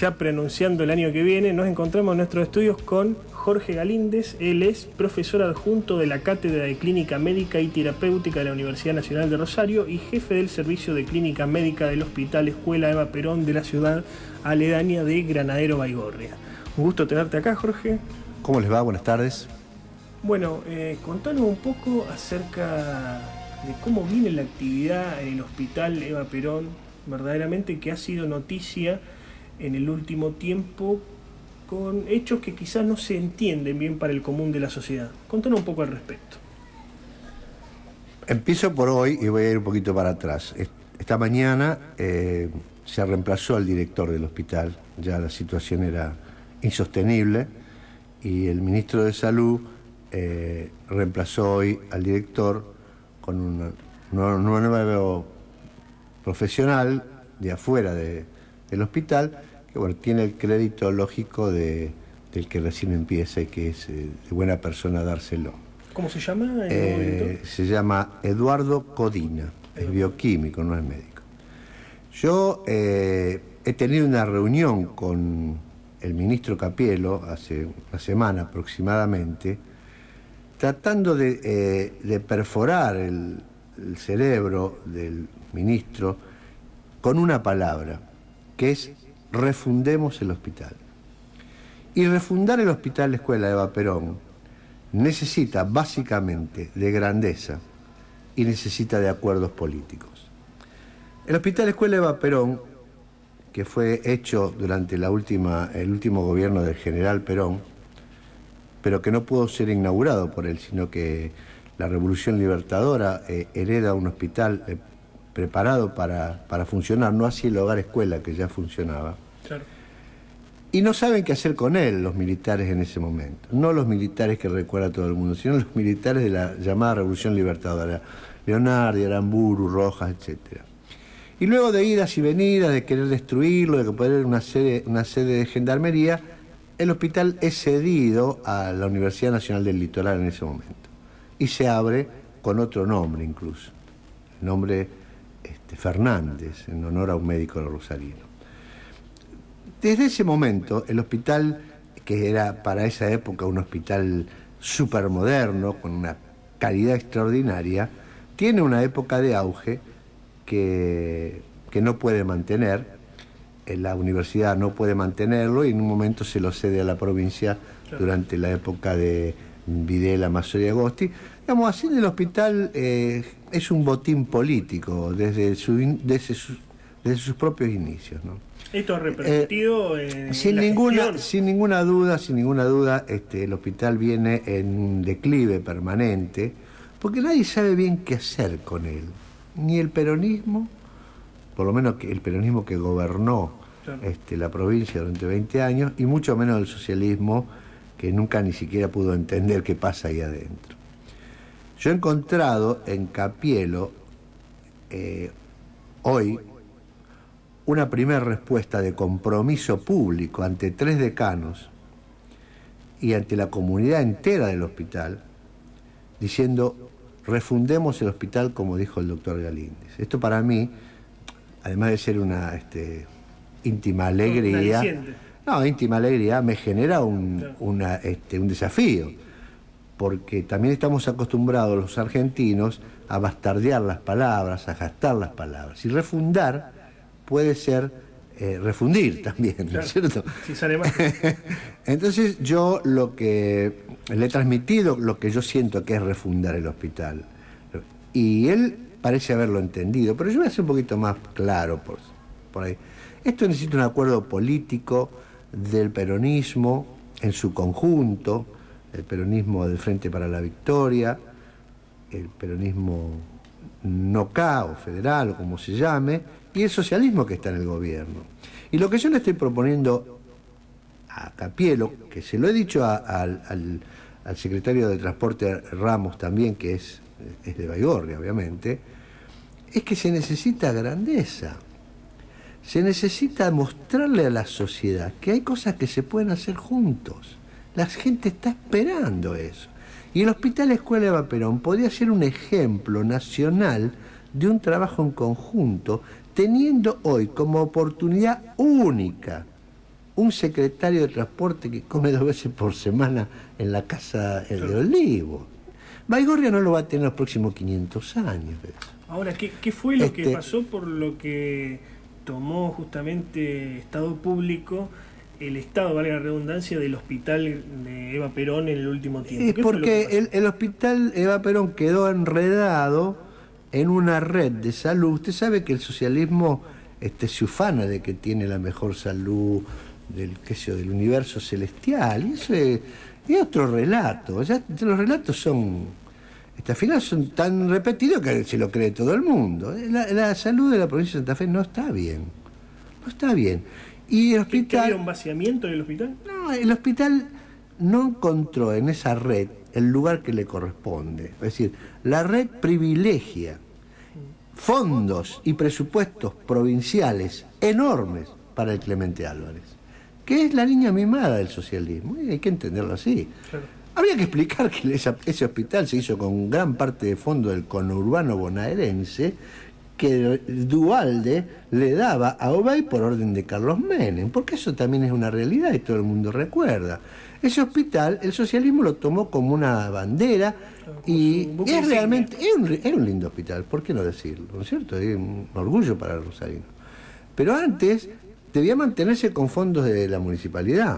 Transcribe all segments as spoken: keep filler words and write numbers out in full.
ya preanunciando el año que viene, nos encontramos en nuestros estudios con Jorge Galíndez. Él es profesor adjunto de la Cátedra de Clínica Médica y Terapéutica de la Universidad Nacional de Rosario y jefe del Servicio de Clínica Médica del Hospital Escuela Eva Perón de la ciudad aledaña de Granadero Baigorria. Un gusto tenerte acá, Jorge. ¿Cómo les va? Buenas tardes. Bueno, eh, contanos un poco acerca de cómo viene la actividad en el Hospital Eva Perón, verdaderamente que ha sido noticia en el último tiempo con hechos que quizás no se entienden bien para el común de la sociedad. Contanos un poco al respecto. Empiezo por hoy y voy a ir un poquito para atrás. Esta mañana eh, se reemplazó al director del hospital, ya la situación era insostenible y el ministro de Salud eh, reemplazó hoy al director con una, una, una nueva profesional de afuera de, del hospital, que bueno, tiene el crédito lógico de, del que recién empieza y que es eh, de buena persona dárselo. ¿Cómo se llama? Eh, se llama Eduardo Codina, es bioquímico, no es médico. Yo eh, he tenido una reunión con el ministro Capielo hace una semana aproximadamente, tratando de, eh, de perforar el, el cerebro del ministro con una palabra, que es refundemos el hospital. Y refundar el Hospital Escuela Eva Perón necesita básicamente de grandeza y necesita de acuerdos políticos. El Hospital Escuela Eva Perón, que fue hecho durante la última, el último gobierno del general Perón, pero que no pudo ser inaugurado por él, sino que la Revolución Libertadora eh, hereda un hospital eh, preparado para, para funcionar, no así el hogar escuela que ya funcionaba. Claro. Y no saben qué hacer con él los militares en ese momento. No los militares que recuerda todo el mundo, sino los militares de la llamada Revolución Libertadora. Leonardi, Aramburu, Rojas, etcétera. Y luego de idas y venidas, de querer destruirlo, de que poner una sede, una sede de gendarmería, el hospital es cedido a la Universidad Nacional del Litoral en ese momento. Y se abre con otro nombre incluso. El nombre este, Fernández, en honor a un médico rosarino. Desde ese momento, el hospital, que era para esa época un hospital supermoderno, con una calidad extraordinaria, tiene una época de auge que, que no puede mantener, la universidad no puede mantenerlo y en un momento se lo cede a la provincia durante la época de Videla, Mazzoli y Agosti. Digamos, así el hospital eh, es un botín político desde, su, desde, sus, desde sus propios inicios, ¿no? ¿Esto ha repercutido eh, en sin la ninguna gestión? Sin ninguna duda, sin ninguna duda, este, el hospital viene en un declive permanente, porque nadie sabe bien qué hacer con él. Ni el peronismo, por lo menos que el peronismo que gobernó claro. este, la provincia durante veinte años, y mucho menos el socialismo, que nunca ni siquiera pudo entender qué pasa ahí adentro. Yo he encontrado en Capielo, eh, hoy, una primera respuesta de compromiso público ante tres decanos y ante la comunidad entera del hospital, diciendo, refundemos el hospital como dijo el doctor Galíndez. Esto para mí, además de ser una este, íntima alegría, no, íntima alegría, me genera un, claro. una, este, un desafío, porque también estamos acostumbrados los argentinos a bastardear las palabras, a gastar las palabras, y refundar puede ser eh, refundir también, ¿no es cierto? Sí, sale más. Entonces yo lo que le he transmitido, lo que yo siento que es refundar el hospital, y él parece haberlo entendido, pero yo voy a ser un poquito más claro por, por ahí. Esto necesita un acuerdo político del peronismo en su conjunto, el peronismo del Frente para la Victoria, el peronismo no K o federal o como se llame, y el socialismo que está en el gobierno. Y lo que yo le estoy proponiendo a Capielo, que se lo he dicho a, a, al, al secretario de Transporte Ramos también, que es, es de Baigorria, obviamente, es que se necesita grandeza. Se necesita mostrarle a la sociedad que hay cosas que se pueden hacer juntos. La gente está esperando eso. Y el Hospital Escuela Eva Perón podría ser un ejemplo nacional de un trabajo en conjunto, teniendo hoy como oportunidad única un secretario de transporte que come dos veces por semana en la casa el de Olivo. Baigorria no lo va a tener los próximos quinientos años. Ahora, ¿qué, qué fue lo este, que pasó por lo que tomó justamente Estado Público el Estado, valga la redundancia, del hospital de Eva Perón en el último tiempo? Es porque el, el hospital Eva Perón quedó enredado en una red de salud. Usted sabe que el socialismo este, se ufana de que tiene la mejor salud del, qué sé yo, del universo celestial, y eso es, es otro relato. Ya, los relatos son, este, al final son tan repetidos que se lo cree todo el mundo. La, la salud de la provincia de Santa Fe no está bien, no está bien. Y el hospital, ¿Que había un vaciamiento en el hospital? No, el hospital no encontró en esa red el lugar que le corresponde. Es decir, la red privilegia fondos y presupuestos provinciales enormes para el Clemente Álvarez, que es la niña mimada del socialismo, y hay que entenderlo así. Claro. Habría que explicar que esa, ese hospital se hizo con gran parte de fondo del conurbano bonaerense, que Duhalde le daba a Obey por orden de Carlos Menem, porque eso también es una realidad y todo el mundo recuerda. Ese hospital, el socialismo lo tomó como una bandera y es realmente, es un, es un lindo hospital, ¿por qué no decirlo? ¿No es cierto? Es un orgullo para el rosarino. Pero antes debía mantenerse con fondos de la municipalidad.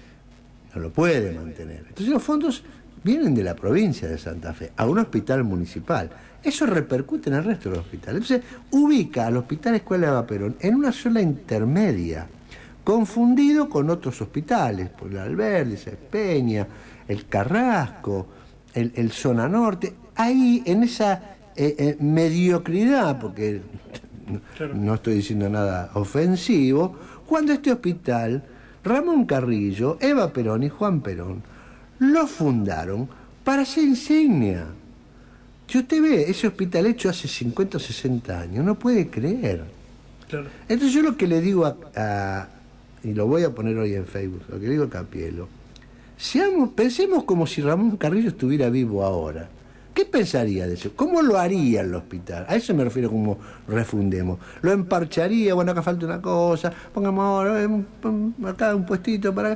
No lo puede mantener. Entonces los fondos vienen de la provincia de Santa Fe a un hospital municipal. Eso repercute en el resto de los hospitales. Entonces ubica al Hospital Escuela Eva Perón en una zona intermedia, confundido con otros hospitales, por el Alberdi, Peña, el Carrasco, el, el Zona Norte. Ahí, en esa eh, eh, mediocridad, porque claro, no estoy diciendo nada ofensivo, cuando este hospital, Ramón Carrillo, Eva Perón y Juan Perón lo fundaron para ser insignia. Si usted ve ese hospital hecho hace cincuenta o sesenta años, no puede creer. Claro. Entonces yo lo que le digo a, a, y lo voy a poner hoy en Facebook, lo que le digo a Capielo, seamos, pensemos como si Ramón Carrillo estuviera vivo ahora. ¿Qué pensaría de eso? ¿Cómo lo haría el hospital? A eso me refiero como refundemos. Lo emparcharía, bueno, acá falta una cosa, pongamos ahora un, acá un puestito para...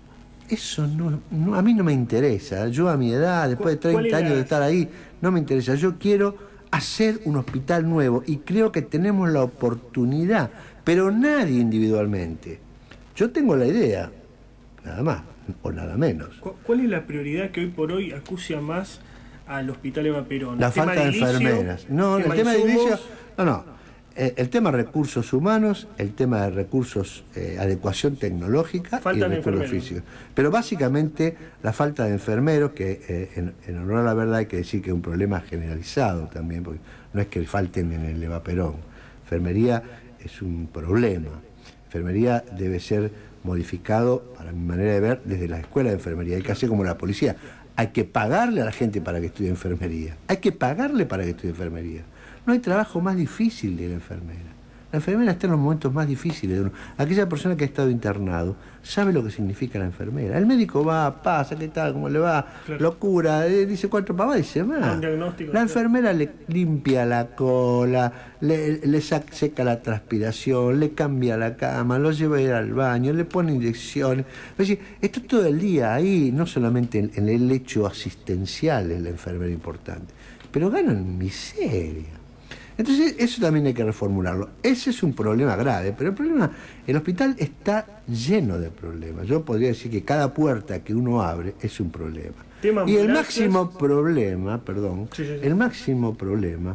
Eso no, no, a mí no me interesa. Yo a mi edad, después de treinta años de estar ahí, no me interesa. Yo quiero hacer un hospital nuevo y creo que tenemos la oportunidad, pero nadie individualmente. Yo tengo la idea, nada más o nada menos. ¿Cuál es la prioridad que hoy por hoy acucia más al Hospital Eva Perón? La falta de enfermeras. No, el tema de edilicio, no, no. El tema de recursos humanos, el tema de recursos, eh, adecuación tecnológica y recursos físicos. Pero básicamente la falta de enfermeros, que eh, en, en honor a la verdad hay que decir que es un problema generalizado también, porque no es que falten en el Eva Perón. Enfermería es un problema. Enfermería debe ser modificado, para mi manera de ver, desde la escuela de enfermería. Hay que hacer como la policía. Hay que pagarle a la gente para que estudie enfermería. Hay que pagarle para que estudie enfermería. No hay trabajo más difícil de la enfermera. La enfermera está en los momentos más difíciles de uno. Aquella persona que ha estado internado sabe lo que significa la enfermera. El médico va, pasa, ¿qué tal? ¿Cómo le va? Claro. Lo cura, eh, dice cuatro pavas y se va. La enfermera le limpia la cola, le, le seca la transpiración, le cambia la cama, lo lleva a ir al baño, le pone inyecciones. Es decir, está todo el día ahí, no solamente en, en el hecho asistencial es la enfermera importante, pero ganan miseria. Entonces eso también hay que reformularlo. Ese es un problema grave, pero el problema, el hospital está lleno de problemas. Yo podría decir que cada puerta que uno abre es un problema. Tema y el máximo problema, perdón, sí, sí, sí. el máximo problema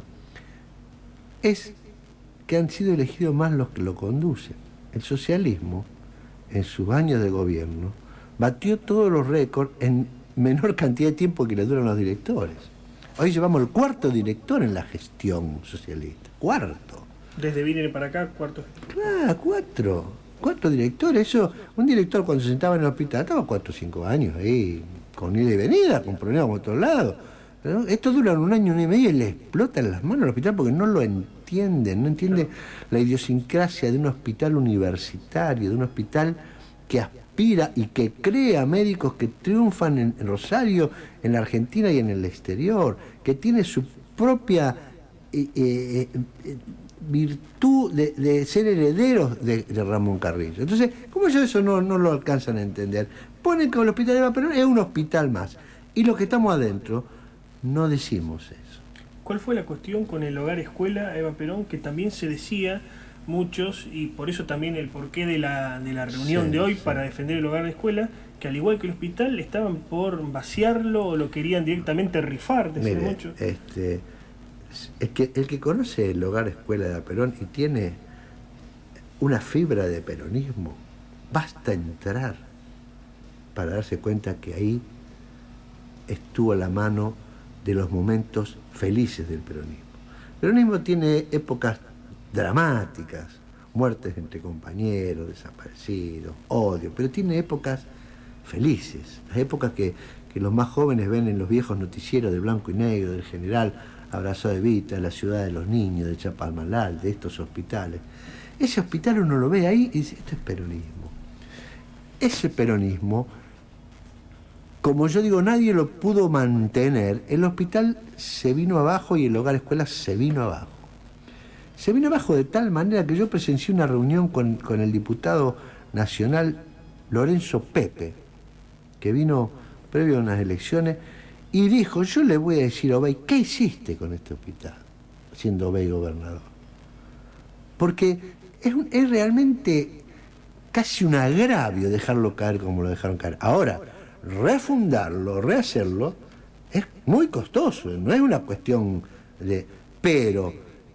es que han sido elegidos más los que lo conducen. El socialismo, en sus años de gobierno, batió todos los récords en menor cantidad de tiempo que le duran los directores. Hoy llevamos el cuarto director en la gestión socialista. Cuarto. Desde Viner para acá, cuarto. Claro, cuatro. Cuatro directores. Eso, un director cuando se sentaba en el hospital estaba cuatro o cinco años ahí, con ida y venida, con problemas por otro lado. ¿No? Esto dura un año, un año y medio y le explotan las manos al hospital porque no lo entienden. No entienden claro. la idiosincrasia de un hospital universitario, de un hospital que aspira y que crea médicos que triunfan en, en Rosario, en la Argentina y en el exterior, que tiene su propia eh, eh, virtud de, de ser herederos de, de Ramón Carrillo. Entonces, como ellos eso no, no lo alcanzan a entender, ponen que el hospital de Eva Perón es un hospital más. Y los que estamos adentro no decimos eso. ¿Cuál fue la cuestión con el hogar escuela Eva Perón? Que también se decía muchos, y por eso también el porqué de la, de la reunión sí, de hoy sí. para defender el hogar de escuela, que al igual que el hospital estaban por vaciarlo o lo querían directamente rifar, decían mucho. Este, es que el que conoce el hogar escuela de Eva Perón y tiene una fibra de peronismo, basta entrar para darse cuenta que ahí estuvo la mano de los momentos felices del peronismo. El peronismo tiene épocas dramáticas, muertes entre compañeros, desaparecidos, odio, pero tiene épocas felices, las épocas que, que los más jóvenes ven en los viejos noticieros de blanco y negro, del general Abrazo de Vita, de la ciudad de los niños, de Chapalmalal, de estos hospitales. Ese hospital uno lo ve ahí y dice, esto es peronismo. Ese peronismo, como yo digo, nadie lo pudo mantener, el hospital se vino abajo y el hogar escuela se vino abajo. Se vino abajo de tal manera que yo presencié una reunión con, con el diputado nacional Lorenzo Pepe, que vino previo a unas elecciones, y dijo, yo le voy a decir a Obey, ¿qué hiciste con este hospital, siendo Obey gobernador? Porque es, un, es realmente casi un agravio dejarlo caer como lo dejaron caer. Ahora, refundarlo, rehacerlo, es muy costoso, no es una cuestión de... Pero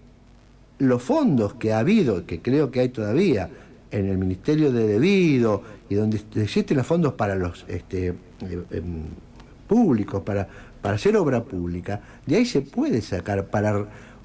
los fondos que ha habido, que creo que hay todavía en el Ministerio de Debido, y donde existen los fondos para los este, eh, eh, públicos, para, para hacer obra pública, de ahí se puede sacar para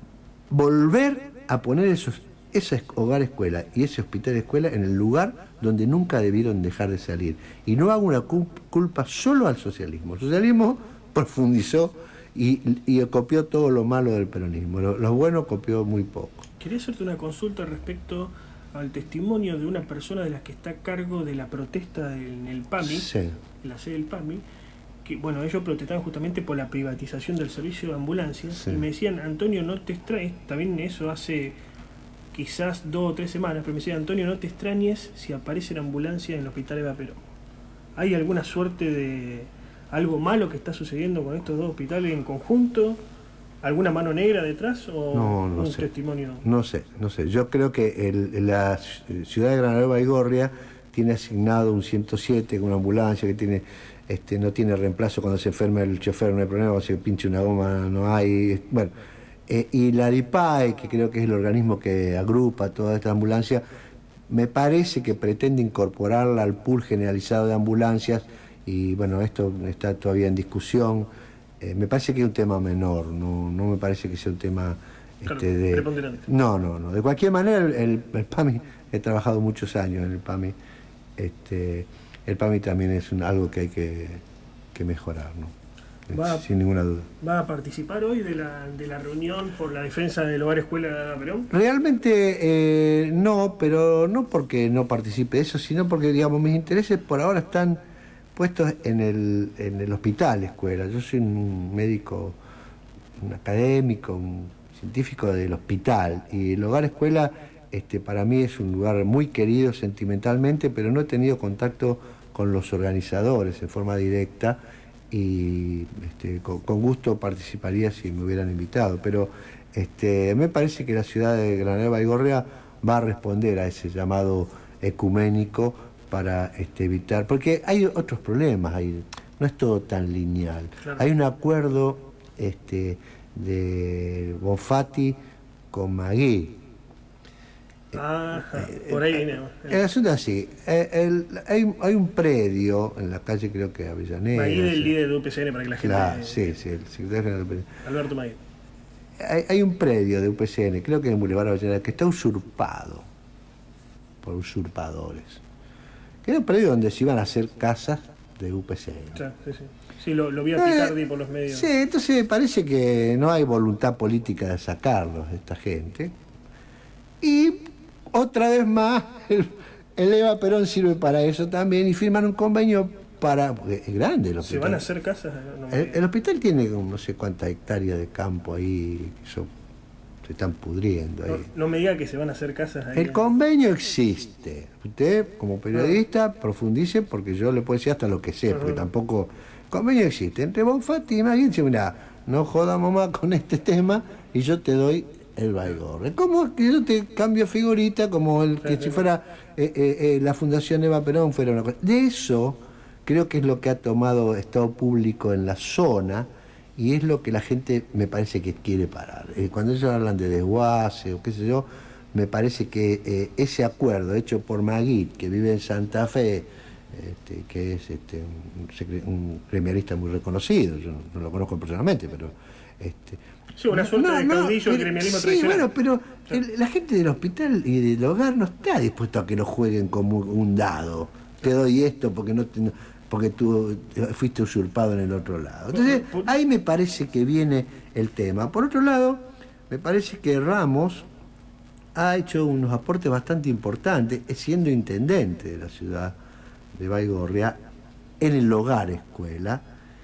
volver a poner esos, ese hogar escuela y ese hospital escuela en el lugar donde nunca debieron dejar de salir. Y no hago una culpa solo al socialismo. El socialismo profundizó y, y copió todo lo malo del peronismo. Lo, lo bueno copió muy poco. Quería hacerte una consulta respecto al testimonio de una persona de las que está a cargo de la protesta en el PAMI, sí. en la sede del PAMI, que bueno, ellos protestaban justamente por la privatización del servicio de ambulancias, sí. y me decían, Antonio, no te extrañes, también eso hace quizás dos o tres semanas, pero me decían, Antonio, no te extrañes si aparecen ambulancias en el hospital Eva Perón. ¿Hay alguna suerte de algo malo que está sucediendo con estos dos hospitales en conjunto? ¿Alguna mano negra detrás o no, no un sé. testimonio? No sé, no sé. Yo creo que el, la ciudad de Granadero Baigorria tiene asignado un ciento siete con una ambulancia que tiene, este, no tiene reemplazo cuando se enferma el chofer, no hay problema, cuando se pinche una goma no hay. Bueno, eh, y la DIPAE, que creo que es el organismo que agrupa toda esta ambulancia, me parece que pretende incorporarla al pool generalizado de ambulancias y bueno, esto está todavía en discusión. Eh, me parece que es un tema menor, no, no me parece que sea un tema claro, este, de... preponderante. No, no, no. De cualquier manera, el, el, el PAMI, he trabajado muchos años en el PAMI, este, el PAMI también es un, algo que hay que, que mejorar, ¿no? Va, sin ninguna duda. ¿Va a participar hoy de la, de la reunión por la defensa del hogar escuela de Eva Perón? Realmente eh, no, pero no porque no participe de eso, sino porque, digamos, mis intereses por ahora están puestos en el, en el hospital escuela. Yo soy un médico, un académico, un científico del hospital, y el hogar escuela este, para mí es un lugar muy querido sentimentalmente, pero no he tenido contacto con los organizadores en forma directa y este, con, con gusto participaría si me hubieran invitado, pero este, me parece que la ciudad de Granadero Baigorria va a responder a ese llamado ecuménico para este, evitar, porque hay otros problemas, hay, no es todo tan lineal. Claro. Hay un acuerdo este, de Bonfatti con Magui. Ajá, por ahí viene. El, el asunto es así, el, el, hay, hay un predio en la calle, creo que Avellaneda. Magui es el líder de U P C N para que la gente... Claro, sí, sí, el secretario general de U P C N. Alberto Magui. Hay, hay un predio de U P C N, creo que en Boulevard Avellaneda, que está usurpado por usurpadores. Que era un predio donde se iban a hacer casas de U P C N. Claro, sí, sí. Sí, lo, lo vi a Picardi eh, por los medios. Sí, entonces parece que no hay voluntad política de sacarlos de esta gente. Y otra vez más, el, el Eva Perón sirve para eso también y firman un convenio para... Porque es grande el hospital. ¿Se van a hacer casas? No el, el hospital tiene no sé cuántas hectáreas de campo ahí, son se están pudriendo ahí. No, no me diga que se van a hacer casas ahí. El convenio existe. Usted, como periodista, profundice, porque yo le puedo decir hasta lo que sé, porque tampoco... El convenio existe. Entre Bonfatti y Magui dice, mira, no jodamos más con este tema y yo te doy el Baigorria. ¿Cómo que yo te cambio figurita como el que si fuera eh, eh, eh, la Fundación Eva Perón fuera una cosa? De eso creo que es lo que ha tomado Estado Público en la zona y es lo que la gente me parece que quiere parar. Eh, cuando ellos hablan de desguace o qué sé yo, me parece que eh, ese acuerdo hecho por Magui, que vive en Santa Fe, este, que es este, un, un gremialista muy reconocido, yo no, no lo conozco personalmente, pero... Este, sí, una suerte no, de caudillo del gremialismo sí, tradicional. Bueno, pero el, la gente del hospital y del hogar no está dispuesto a que lo jueguen como un dado. Te doy esto porque no te, porque tú fuiste usurpado en el otro lado. Entonces, ahí me parece que viene el tema. Por otro lado, me parece que Ramos ha hecho unos aportes bastante importantes, siendo intendente de la ciudad de Baigorria, en el hogar escuela,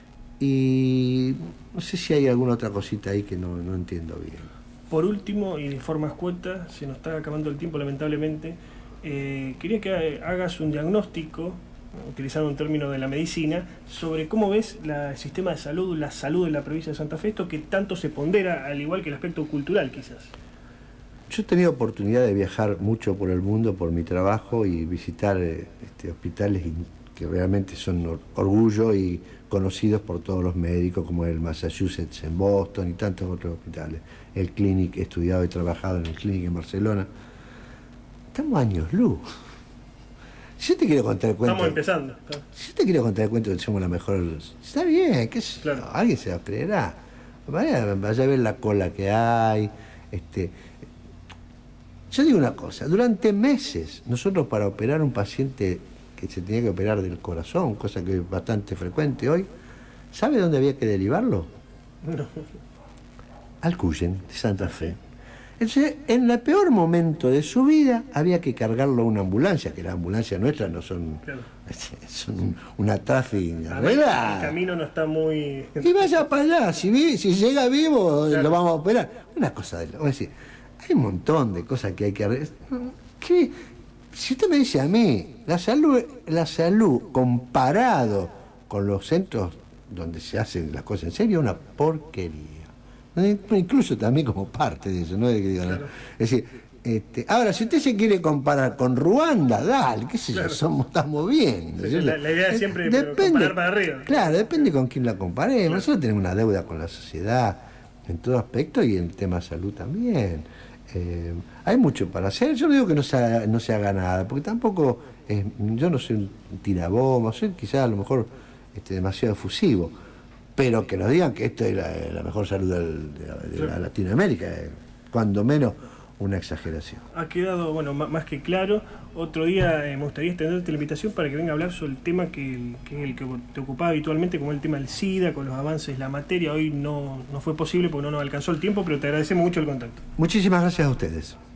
y no sé si hay alguna otra cosita ahí que no, no entiendo bien. Por último, y de forma escueta, se nos está acabando el tiempo lamentablemente, eh, quería que hagas un diagnóstico, utilizando un término de la medicina, sobre cómo ves la, el sistema de salud, la salud de la provincia de Santa Fe, esto que tanto se pondera, al igual que el aspecto cultural quizás. Yo he tenido oportunidad de viajar mucho por el mundo por mi trabajo y visitar eh, este, hospitales que realmente son or orgullo y conocidos por todos los médicos, como el Massachusetts en Boston y tantos otros hospitales. El Clinic, he estudiado y trabajado en el Clinic en Barcelona. Estamos años luz. Si yo te quiero contar el cuento... Estamos empezando. Si yo te quiero contar el cuento de que somos la mejor... Está bien, qué sé yo, claro. Alguien se lo creerá. Vaya, vaya a ver la cola que hay. Este, yo digo una cosa, durante meses, nosotros para operar un paciente que se tenía que operar del corazón, cosa que es bastante frecuente hoy, ¿sabe dónde había que derivarlo? No. Al Cuyen, de Santa Fe. Entonces, en el peor momento de su vida, había que cargarlo a una ambulancia, que las ambulancias nuestras no son, claro. son un, una tráfico arreglada. El camino no está muy... Y vaya para allá, si, vi, si llega vivo, claro. Lo vamos a operar. Una cosa de... Vamos a decir, hay un montón de cosas que hay que arreglar. ¿Qué? Si usted me dice a mí, la salud, la salud comparado con los centros donde se hacen las cosas en serio, es una porquería. Incluso también como parte de eso, ¿no? De que digan, claro. Es decir, este, ahora, si usted se quiere comparar con Ruanda, dale, qué sé yo, claro. somos, estamos bien. ¿no? Sí, la, la idea es siempre depende, comparar para arriba. Claro, depende con quién la comparemos. Claro. Nosotros tenemos una deuda con la sociedad en todo aspecto y en el tema de salud también. Eh, hay mucho para hacer. Yo no digo que no se haga, no se haga nada, porque tampoco eh, yo no soy un tirabombas, soy quizás a lo mejor este, demasiado efusivo, pero que nos digan que esto es la, la mejor salud del, de, la, de sí. la Latinoamérica, eh, cuando menos una exageración. Ha quedado, bueno, más que claro. Otro día eh, me gustaría extenderte la invitación para que venga a hablar sobre el tema que, que es el que te ocupaba habitualmente, como el tema del SIDA, con los avances de la materia. Hoy no, no fue posible porque no nos alcanzó el tiempo, pero te agradecemos mucho el contacto. Muchísimas gracias a ustedes.